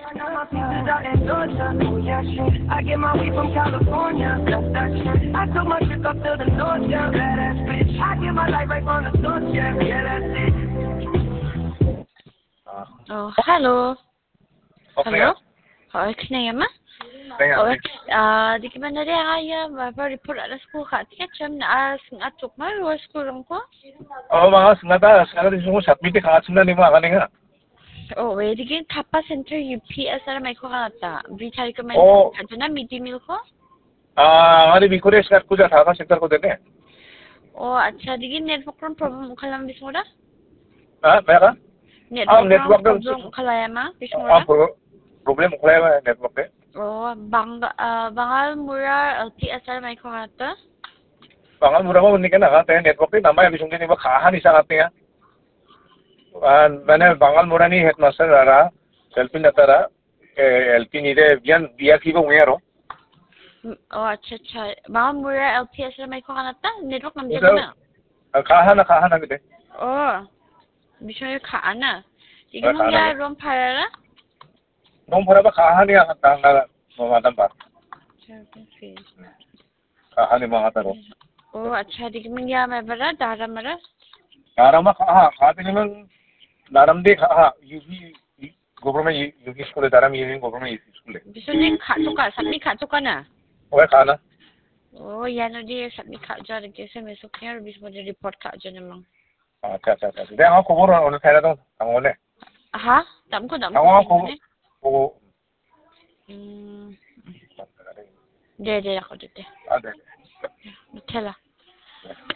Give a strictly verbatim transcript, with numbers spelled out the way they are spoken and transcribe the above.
Now my pieces out in Georgia. Oh yeah, shit. I get my weed from California. That's that shit. I took my chick up to the north, yeah. Badass bitch. I get my life right from the source, yeah. Yeah, that's it. Oh, hello. Hello. Hỏi cái này mà. Ôi, à, di ka ba na rin ay ba report alas ko ka tiket cham na sing atuk ma ro school rong ko. Oh, mga singata, singata di mo submit ka atsun na ni mga kaninga. Oh, we di kin Thapa Center U P S ara mai ko ata. Britai ko man Oh. ka na midi meal ko. Ah, ngani bikures kat kuja Thapa Center ko dene. Oh, acha di kin network problem kalam bismora. Ah, mereka? Network, network problem kalayama Ah, bismora. problem kaya network eh. Oh, bang uh, bangal mura L T S ara mai ko ata. Bangal mura mo ni kana ka network ni namay bisung ni ba kahan isa katnya. And मैंने bangal mura ni headmaster ara selfie natara L P ni de bian biya kibo ngero. Oh, acha acha. Bangal mura L T S ara mai ko ata. Network nam jud na. Kahan na kahan na gede. Oh. Bishoy ka na. Igi mo ya rom parara? Rom para ba kahan ni ang tang na mamadam pa. Kahan ni mga taro. Oh, acha digi mo ya may bara dara mara. Dara ma kaha, kati ni man daram de kaha. U P government U P school daram union government U P school. Bishoy ni ka to ka, sabni ka to ka na. Okay kana. Oh, yan no di sabni ka ja de kese me so kaya bis mo report ka ja namang. Acha acha acha. De ako kubur on kaya to ang ole. Ha? Dam ko dam ko. Ako ko. Hmm. De de ako de. Ade. Tela.